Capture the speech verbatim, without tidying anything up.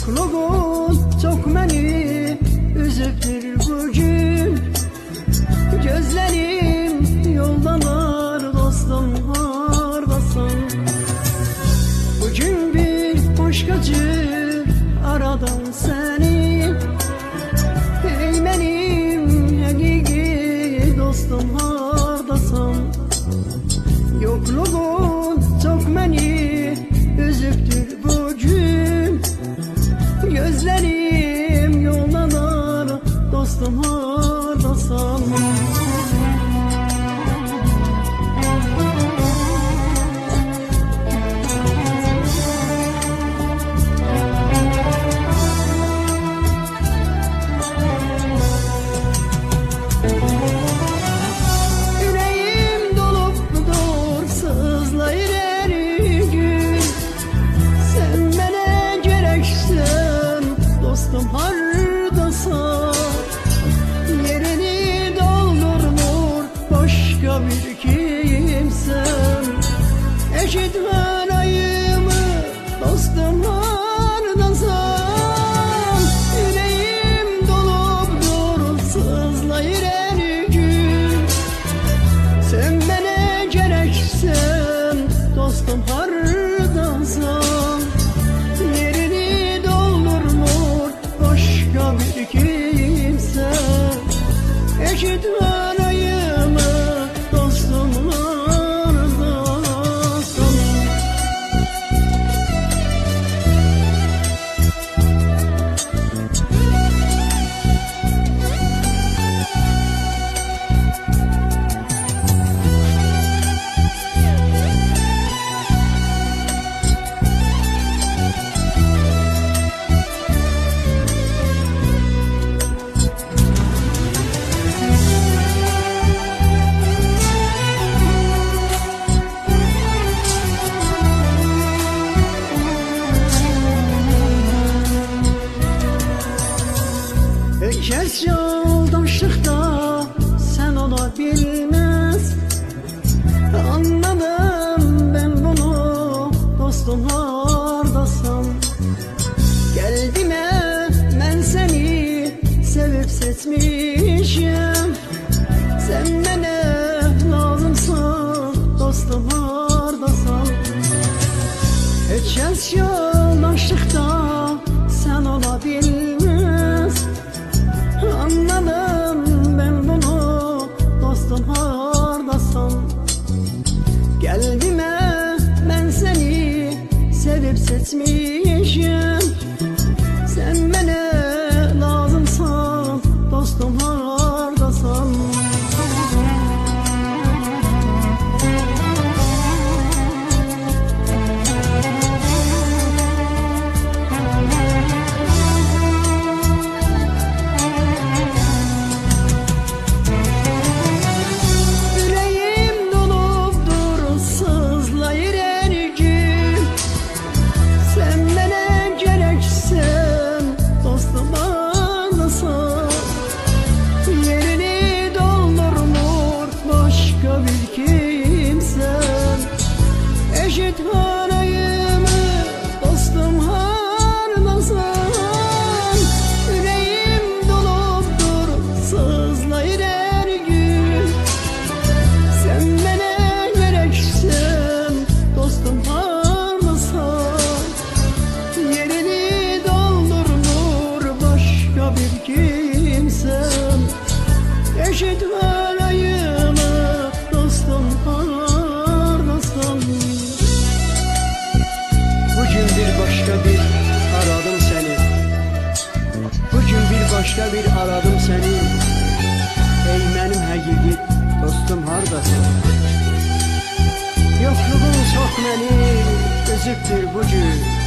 Yokluğun çok məni üzübdür bugün. Gözlerim yoldalar dostum hardasan. Bugün bir başka cür aradan seni. Ey benim həqiqi dostum hardasan. Yokluğun çok məni üzübdür bugün. Gözlerim yoldalar dostum hardasan. Yüreğim dolup sızlayır her gün. Sen bana gereksen dostum hardasan. Yerini doldurmur başka bir kimsen. Eşitmen ayımı dostum hardasan. Yüreğim dolupdur sızlayır her gün. Sen bana gereksen dostum hardasan. Yerini doldurmur başka bir kimse. Eşitmen ayımı dostum hardasan. Herkes yoldaşlıkta sen ola bilmez. Anladım ben bunu dostum hardasan. Geldiğime ben seni sevip seçmişim. Sen bana lazımsan dostum hardasan. Herkes yoldaşlıkta sen ola bilmez. Anladım ben bunu dostum hardasan. Geldiğime ben seni sevip seçmişim. Sen bana lazımsan dostum hardasan. Eşitmen ayımı dostum hardasan. Yüreğim dolupdur sızlayır her gün. Sen bana gereksen dostum hardasan. Yerini doldurmur başka bir kimsen. Eşitmen ayımı dostum hardasan. Bugün bir başka bir aradım seni. Bugün bir başka bir aradım seni. Ey benim həqiqi dostum hardasan. Yokluğun çok məni üzübdür bugün.